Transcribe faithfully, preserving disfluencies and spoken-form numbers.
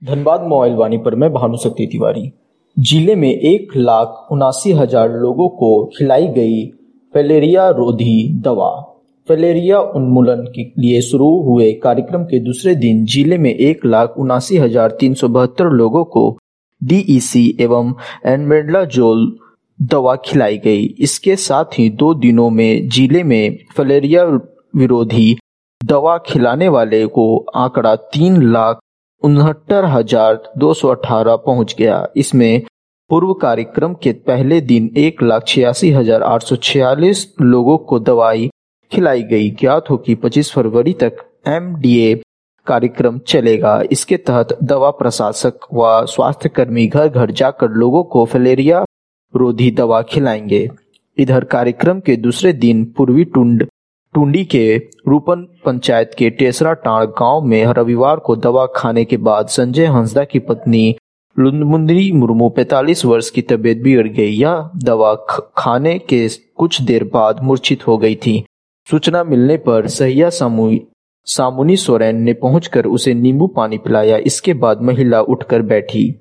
Dhanbad mobile वाणी पर मैं भानुशक्ति तिवारी। जिले में एक लाख उनासी हजार लोगों को खिलाई गई फैलेरिया रोधी दवा। फैलेरिया उन्मूलन के लिए शुरू हुए कार्यक्रम के दूसरे दिन जिले में एक लाख उनासी हजार तीन सौ बहत्तर लोगों को डीईसी एवं एल्बेंडाजोल दवा खिलाई गई। इसके साथ ही दो दिनों में जिले में फैलेरिया विरोधी दवा खिलाने वाले को आंकड़ा तीन लाख उनहत्तर हजार दो सौ अठारह पहुंच गया। इसमें पूर्व कार्यक्रम के पहले दिन एक लाख छियासी हजार आठ सौ छियालीस लोगों को दवाई खिलाई गई। ज्ञात हो कि पच्चीस फरवरी तक एमडीए कार्यक्रम चलेगा। इसके तहत दवा प्रशासक व स्वास्थ्य कर्मी घर घर जाकर लोगों को फैलेरिया रोधी दवा खिलाएंगे। इधर कार्यक्रम के दूसरे दिन पूर्वी टुंड टुंडी के रूपन पंचायत के टेसरा टांड़ गांव में रविवार को दवा खाने के बाद संजय हंसदा की पत्नी लुंदमुंदरी मुर्मू पैंतालीस वर्ष की तबीयत बिगड़ गई। यह दवा खाने के कुछ देर बाद मूर्छित हो गई थी। सूचना मिलने पर सहिया सामुनी सोरेन ने पहुंचकर उसे नींबू पानी पिलाया। इसके बाद महिला उठकर बैठी।